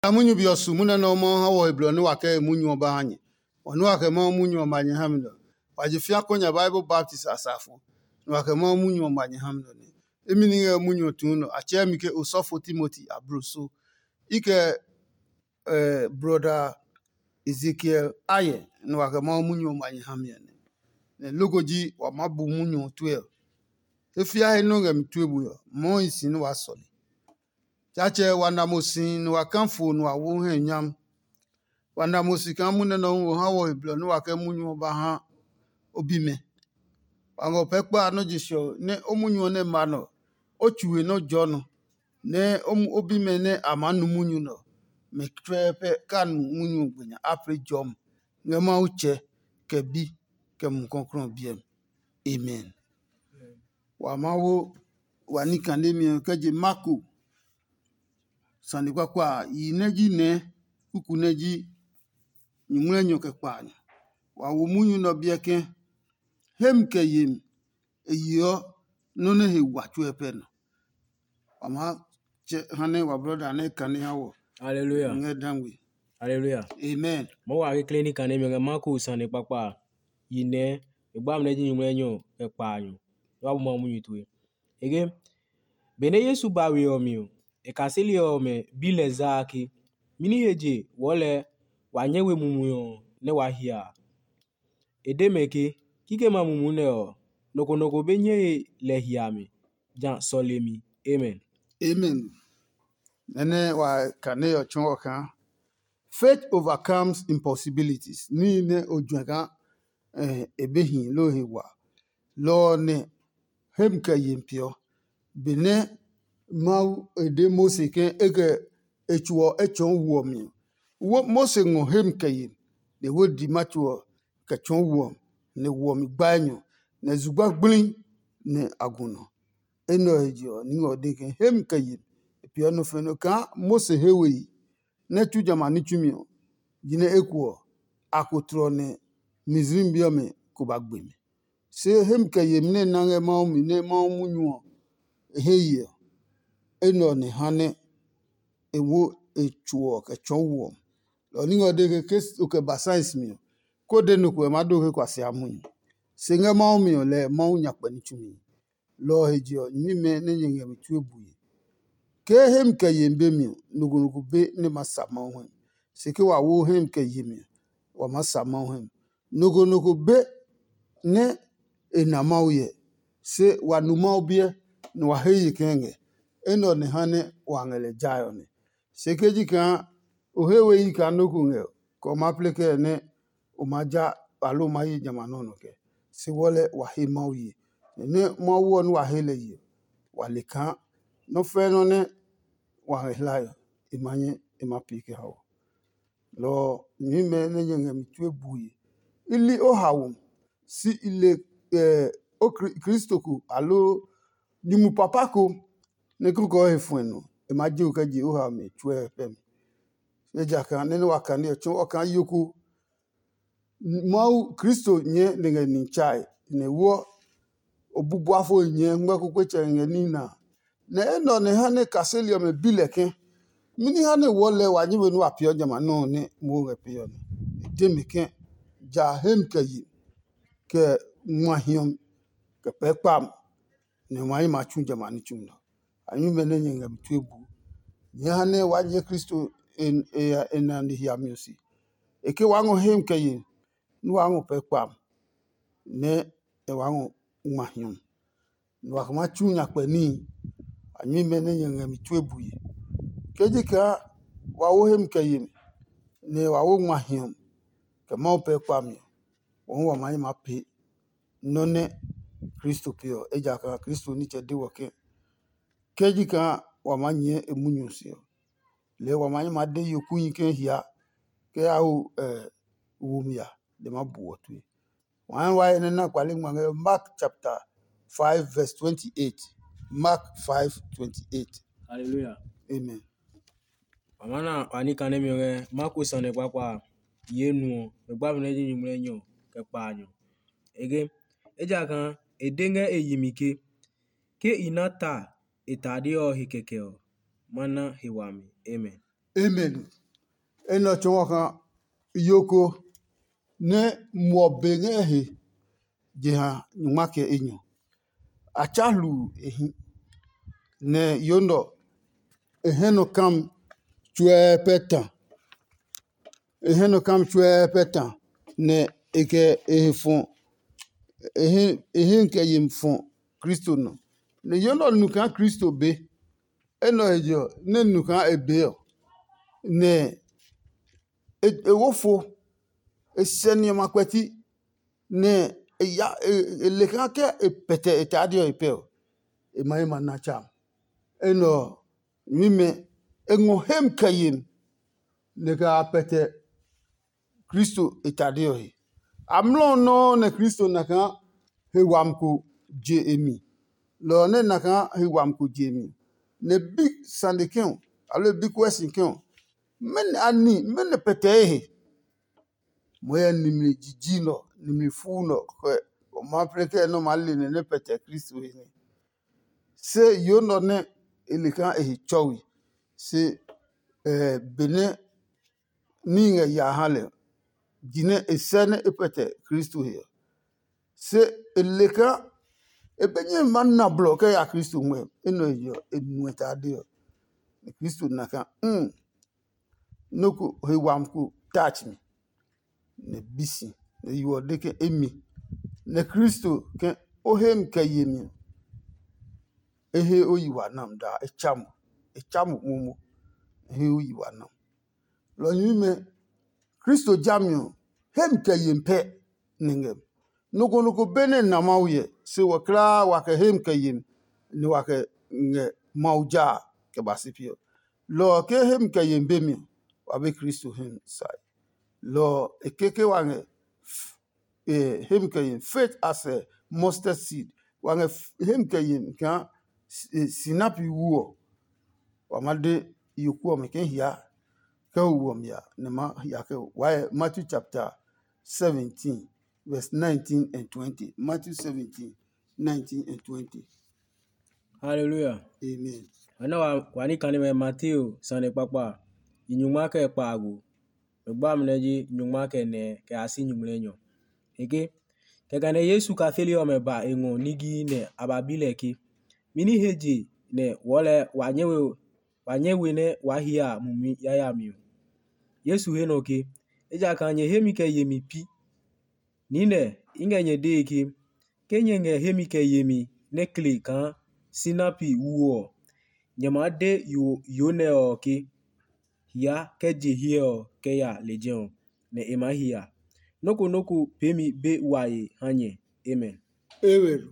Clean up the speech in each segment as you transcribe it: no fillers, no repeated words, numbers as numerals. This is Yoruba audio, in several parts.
Munyu biosu muna no mo hawo iblo no wake munyu ba hanye. Onu wake mo munyu manye hamdo. Wajifia konya Bible Baptist asafo. No wake mo munyu manye hamdo ni. Emini munyu tuno ache mike Osofo Timothy abruso. Ike brother Ezekiel aye no wake mo munyu manye hamye ni. Ne logoji wa mabu munyu tuel. Efia he no ngem tuebu yo. Mo isi no wasoli. Chache wanamusi no wakamfu no awuhe nyam. Wanamusi kamune no hawo iblo no wake munyu ba ha obime. Wango pekpa no jisho ne omunyu ne mano. Ochuwe no jono. Ne obime ne amanu munyu no. Mekrepe kan munyu gwinya apre jom. Ngema uche kebi ke mkonkron biem. Amen. Wamawo wanikandemi keje maku. Sandi kwa ineji ne ukuneji nyumwenyo ke kwanyo. Wa wumunyu no bieke hem ke yim eyo none he watu epeno. Wama hane wa brother ne kane hawo. Hallelujah. Ngedangwe. Hallelujah. Amen. Mo wa ke clinic ane mi maku sandi papa yine egbam neji nyumwenyo ke kwanyo. Wa mo munyu tuwe. Ege bene Yesu bawi omi ekasili ome bile zaki mini heje wole wanyewe mumuyo ne wahia edemeke kike mamumu ne o noko benye lehiami jan solemi. Amen. Amen. Nene wa kane yo chongo kan. Faith overcomes impossibilities. Ni ne ojuaka ebehin lo hewa. Lo ne hem ke yimpio. Bene mau ede Mose ke ege echuo echon wuomi. Mose ngo hem ke yim. De wodi machuo ke chon wuom. Ne wuomi banyo. Ne zugba glin ne aguno. Eno ejio ningo deke hem ke yim. Epio no feno ka Mose hewe ne chujama ni chumio. Jine ekuo akutro ne mizrim biome kubagbeme. Se hem ke yim ne nange maumi ne maumu nyuo. Heye eno ne hane ewo echuo ke chonwo lo ningo de ke ke basais mi ko de no ko ma do ke kwase amun singa ma mi le ma unya pani chumi lo hejio mi me ne nyenge mi tuebuye ke hem ke yembe mi nugunugu be ne masama ho sike wa wo hem ke yemi wa masama ho nugunugu be ne enamauye se wa numa obie no wa heyi kenge eno ne hane wangele jayo ne sekeji kan ohewe yi kan no kunge ko mapleke ne umaja alo mayi jamanono ke se wole wa he mauye ne mo wo no wa hele yi wa le kan no fe no ne wa helayo imanye imapike hawo lo ni me ne yenge mi tuebuye ili o hawo si ile o Kristoku alo ni mu papako ne kuko hefunu e maji o kaji o ha me tue pem e jaka ne wa kan e chon o kan yoku mau Kristo nye nge ni chai ne wo obubu afo nye ngba kokwe chenge ni na ne eno ne ha ne kaselio me bileke mini ha ne wole wa nyi wenu apio jama no ne mo re pio ne demike ja hem kayi ke mwahiom ke pekpam ne mai ma chunja mani chumno anyu mene nyenga mtuebu nyane wanye Kristo en andi hiamiosi eke wango hem kayi nu wango pekpam ne e wango mahiom nu wakama chunya kwani anyu mene nyenga mtuebu kejika wawo hem kayi ne wawo mahiom ke mau pekpam wo mai ma pe none Kristo pio ejaka Kristo ni chede woke kejika wamanye emunyusio le wamanye made yokunyi ke hia ke au wumia de mabuotu wan wa ene na kwale ngwange Mark chapter 5 verse 28 Mark 5:28. Hallelujah. Amen. Amana wani kane mi maku sande papa yenu egbam neji nyumwenyo ke kwanyo. Ege eja kan edenge eyimike ke inata itadio hikekeo mana hiwami. Amen. Amen. Eno chongo kan yoko ne mobenge he jeha nyumake enyo. Achalu ehi ne yondo eheno kam chwe petan. Eheno kam chwe petan ne eke ehifon ehin ke yim fon Kristo no. Ne yondo nukan Kristo be eno ejo ne nukan ebe ne ewofo eseni makweti ne ya elekan ke epete etadio epeo emaye manacham eno mime engo hem kayim ne ka apete Kristo etadio he amlo no ne Kristo naka hewamku je emi lo ne naka hewamku je emi ne big sandikin alo big question kin men ani men pete he moya nimli jiji no nimli fu no ko ma preke no mali ne pete Kristo he se yo no ne elikan e chowi se bene ninga ya hale jine esene epete Kristo he se eleka ebenye manna bloke ya Kristo mwe eno yo enueta dio Kristo naka noku hewamku touch me ne bisi ne yuode ke emi ne Kristo ke ohem ke yemi ehe oyiwa nam da echamu mumu ehe oyiwa nam lo nyime Kristo jamio hem ke yempe ningem nuko bene namauye se wakra wake hem ke yem ni wake nge mauja ke basipio lo ke hem ke yembe mi wabe Kristo hem sai lo ekeke wange hem ke yem faith as a mustard seed wange hem ke yem kan sinapi wuo wamade yokuo meken hia ka wuo mya ne ma hia ke why Matthew chapter 17 verse 19 and 20 Matthew 17 19 and 20 Hallelujah. Amen. Ana wani kanime Matthew sane papa inyuma ke pagu egba mneji nyuma ke ne ke asi nyumlenyo ege ke gane Yesu ka feli o meba enwo nigi ne ababile ki mini heji ne wole wanyewe ne wahia mumi yaya miu Yesu henoke eja kanye hemike yemi pi nine ingenye deki kenye nge hemike yemi nekli kan sinapi uo nyamade yone oke ya keje hio ke ya legion ne emahia noko pemi be waye hanye amen. Ewer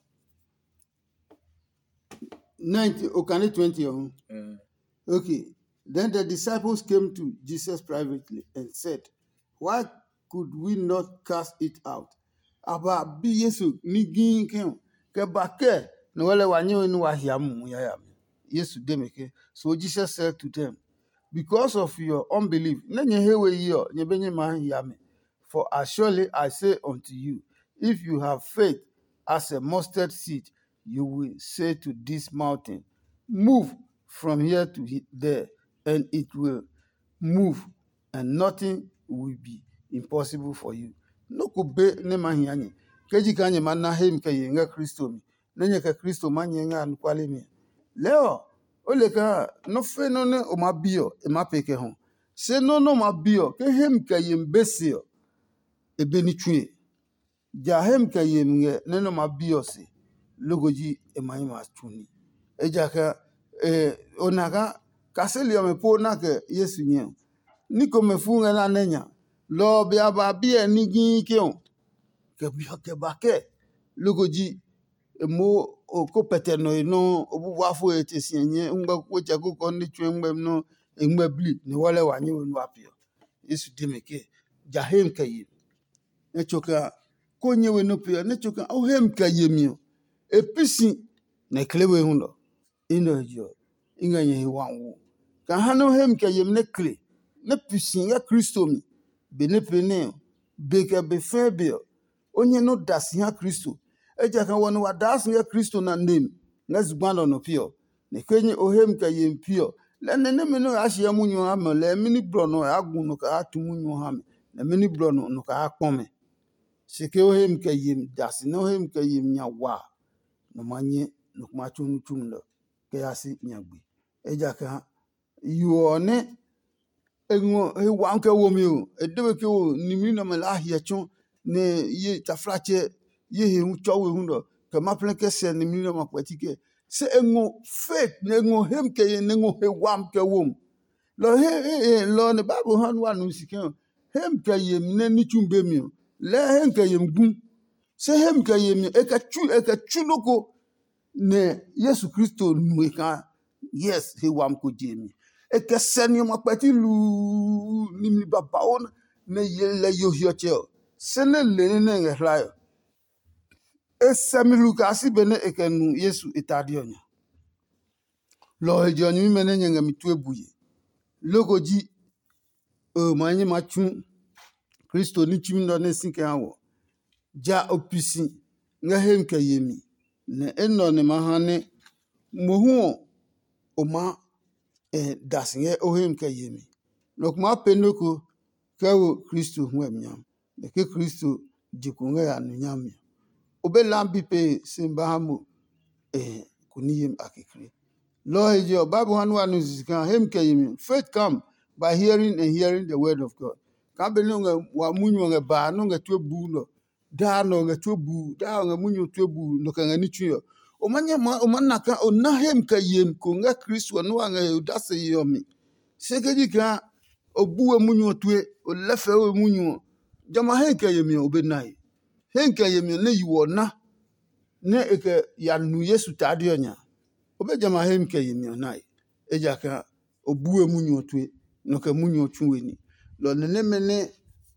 90 okane 20 on. Okay. Then the disciples came to Jesus privately and said, why could we not cast it out? Aba bi Yesu ni gin ken ke bake no wale wanyo ni wahiamu ya. Yesu demeke. So Jesus said to them, because of your unbelief, nenye hewe yo nyebenye mahiyame. For as surely I say unto you, if you have faith as a mustard seed, you will say to this mountain, move from here to there, and it will move, and nothing will be impossible for you. No kube ne mahiyanye. Keji kanye mana hem ke yenga Kristo mi. Nenye ke Kristo manye nga nukwale mi. Leo, ole ka no fe no ne o mabio e mapeke hon. Se no mabio ke hem ke yembesio e benitue. Ja hem ke yemnge ne no mabio se logoji e maima tuni. E jaka onaka kaseli ome po na ke Yesu nye. Niko mefunga na nenya. Lo bia ba bia ni gi keon. Ke bia ke bake logoji mo ko pete no obu wafo etesienye ngba ko chaku ko ni twembe no engba bli ni wale wanyi wonu apio Yesu demeke jahem kayi ne choka ko nyewe no pio ne choka o hem kayemio episi ne klewe hundo ino jo inganye wanwu ka hano hem kayem ne kle ne pisi ya Kristo mi benepene beke be febio onye no dasi ha Kristo eja kan wonu wadas nge Kristo na name ngazgbano no pio ne kwenye ohem ka yem pio lene ne me no ahye munyo ha me le mini bro no agu no ka atu munyo ha me na mini bro no ka akpome sike o hem ke yim das no hem ke yim nya wa no manye no kuma chunu chunu ke asi nyagbe eja ka yo ne enwo he wan ke wo mi o edebe ke o ni mi na me la ahye chon ne ye tafrache ye he hu chowe hu do ke ma plan ke se ni mi na ma kwatike se enwo faith ne enwo hem ke ye ne enwo he wam ke wom lo lo ne bible han wa no sike hem ke ye ne ni chumbe mi o le hem ke ye gun se hem ke ye mi e ka chu loko ne Yesu Kristo nu e ka yes he wam ko jemi e ka seni ma pati lu ni mi baba on ne ye le yo hioche se ne le ne nge esemi lukasi bene ekenu Yesu itadionya lo ejoni mene nyanga mitu ebuye logo ji o manyi machu Kristo ni chimindo ne sinke hawo ja opisi nga hem ka yemi ne eno ne mahane mohu oma dasinge o hem ka yemi lokma penoko kawo Kristo huemnyam ne ke Kristo jikunga ya nunyam obe lambi pe simbahamu kuniyem akikri lo hejo bible hanu anu zika hem kayim faith come by hearing and hearing the word of God ka be no wa munyo nga ba no nga twebu no da no nga twebu da nga munyo twebu no ka nga ni twa o manya o manna ka o na hem kayim ko nga Kristo no nga udase yomi sekeji ka obuwe munyo twe o lefe o munyo jama hem kayim obe nai henke yemi ne yiwo na ne eke ya nu Yesu tadionya obe jama henke yemi onai eja ka obuwe munyo twe no ka munyo tweni lo ne mene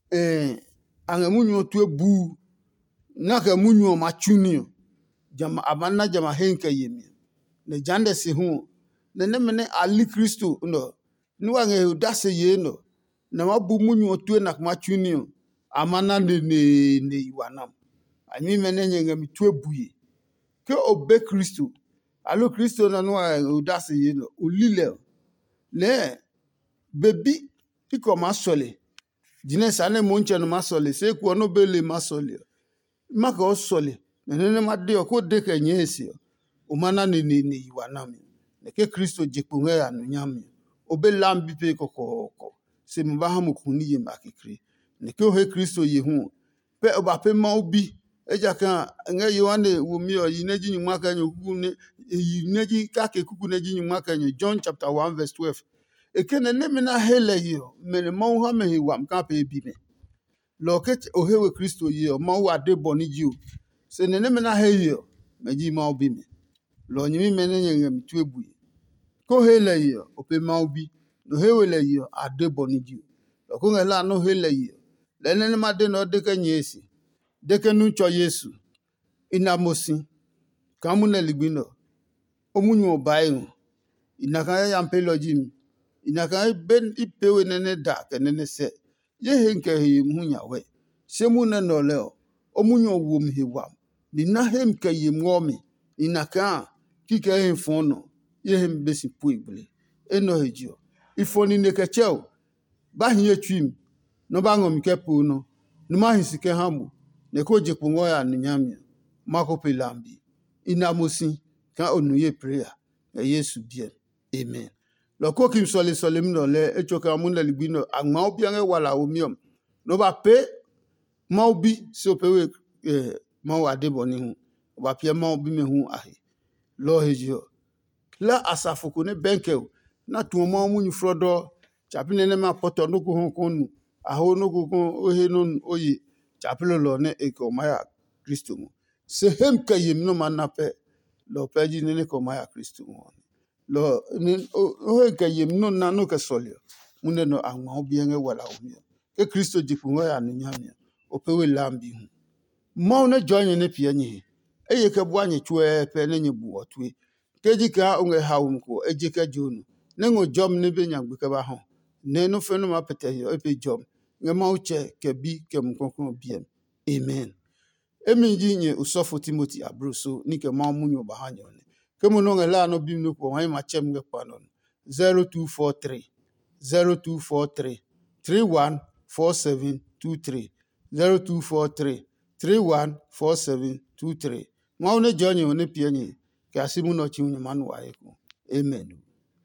anga munyo twe bu na ka munyo machuni jama amana jama henke yemi ne jande se hu ne mene ali Kristo no ni wange udase ye no na mabu munyo twe na machuni amana ne iwanam ami mene nyenga mitwe buye ke obe Kristo alo Kristo na no udase ye no ulile le bebi iko masole jine sane monche no masole se ku no bele masole maka osole nene made ko de ke nyesi o mana ne iwanam ne ke Kristo jikunga ya no nyame obe lambi pe kokoko se mbahamu kuniye makikri ne ke o he Kristo ye hu pe oba pe ma obi eja kan nga Yohane wo mi o yineji nyuma kan yoku ne yineji ka ke kuku neji nyuma kan John chapter 1 verse 12 ekene ne me na hele yo me mo ha me hi wam ka pe bi me lo ke o hewe Kristo ye o ma wa de boni ji o se ne me na he yo me ji ma obi me lo nyimi me ne nyanga mitu ebu ko hele yo o pe ma obi no hewe le yo ade boni ji lo ko ngela no hele yo le ne ma de no de ka nyesi deke nucho Yesu inamosi kamuna ligbino omunyo bayin inaka ya mpelojim inaka ben ipewe nene da kenene se ye henke he munya we semuna no leo omunyo wom he wam ni na hemke ye mwomi inaka kike he fono ye hem besi puible eno hejo ifoni nekecheo ba hie twim no ba ngom kepu no no ma hisike hamu ne ko je kungo ya nyamia mako pelambi inamosi ka onuye prayer ya Yesu bien amen lo ko kim sole mi no le echoka mun le ligbino agma obi an wala omiom no ba pe ma obi so pe we ma wa de boni hu ba pe ma obi me hu ahe lo hejo la asafuko ne benke na tu ma munyu frodo chapine ne ma poto no ko hu konu aho no ko ohe no oyi chapelo lo ne eko maya Kristo mu se hem kayim no manape lo peji ne ko maya Kristo mu lo o he kayim no na no ka solio mune no anwa obi en wala omi ke Kristo jikungo ya no nyame o pewe lambi hu mo ne join ne pie nyi eye ke bua nyi chwe pe ne nyi bu otwe keji ka onge hawum ko eje ka jonu ne ngo jom ne be nyagbe ka ba ho ne no fe no ma pete yo e pe jom nge ma uche ke bi ke mkonkon biem amen emi ji nye usofo Timothy abruso ni ke ma munyo ba hanyo ne ke mo no nge la no bi no ko han ma chem nge pa no 0243 0243 314723 0243 314723 mwa une jonyi une pienyi kasi muno chi unye manu wa eko amen